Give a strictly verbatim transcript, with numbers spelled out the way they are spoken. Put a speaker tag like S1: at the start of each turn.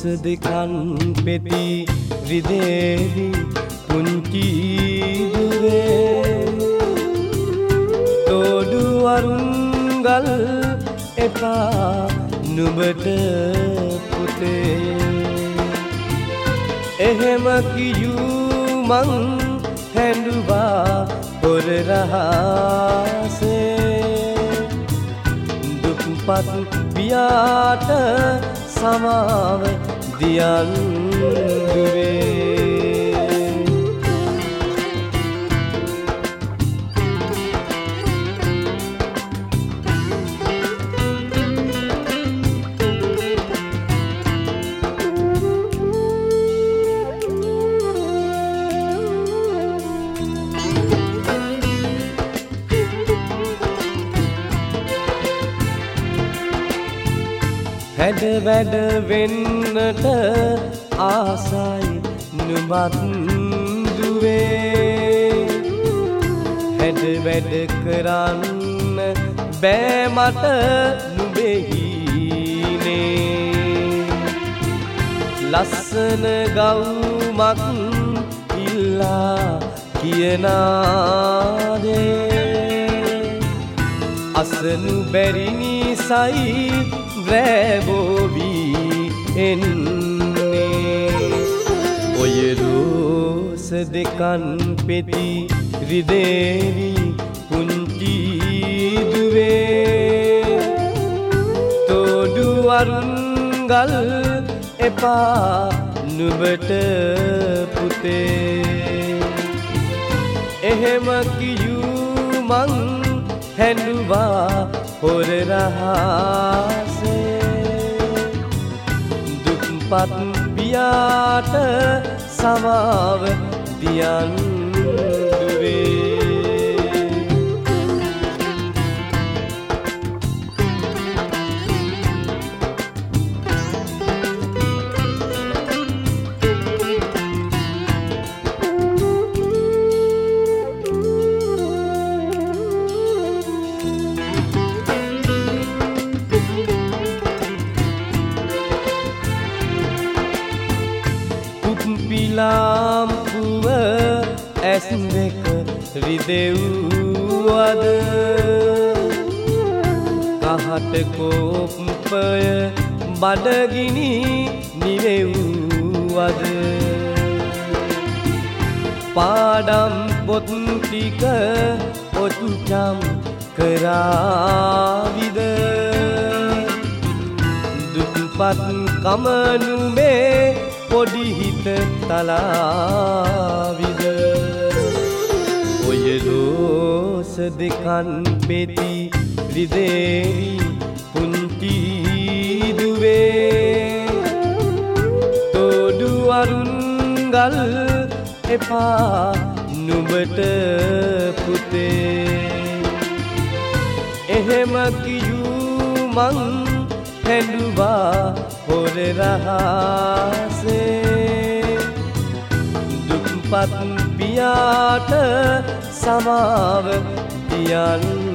S1: දෙකන් පෙති රිදේවි පුංචි දුවේ තෝඩු අරුන්ගල් එපා නුඹට පුතේ එහෙම කියූ මං හැඬුවා පොර රහසේ දුක්පත් පියාට සමාව දියන් දුවේ හැඩ වැඩ වෙන්නට ආසයි නුඹත් දුවේ හැඩ වැඩ කරන්න බෑ මට නුඹෙහිනේ ලස්සන ගවුමක් ඉල්ලා කියනාදේ අසනු බැරි නිසයි රැබෝවී එන්නේ ඔය රෝස දෙකන් පෙති රිදේවි පුංචි දුවේ තෝඩු අරුන්ගල් එපා නුඹට පුතේ එහෙම කියූ මං හැඬුවා පොර රහසේ දුක්පත් පියාට සමාව දියන් දුවේ ලාම්පුව ඇස් දෙක රිදෙව්වද කහට කෝප්පය බඩගිනි නිවෙව්වද පාඩම් පොත් ටික ඔච්චම් කරාවිද දුක්පත් කමනුමේ පොඩි හිත තලාවිද ඔය රෝස දෙකන් පෙති රිදේවි පුංචි දුවේ තෝඩු අරුන්ගල් එපා නුඹට පුතේ එහෙම කියූ මං හැඬුවා පොර රහසේ දුක්පත් පියාට සමාව දියන්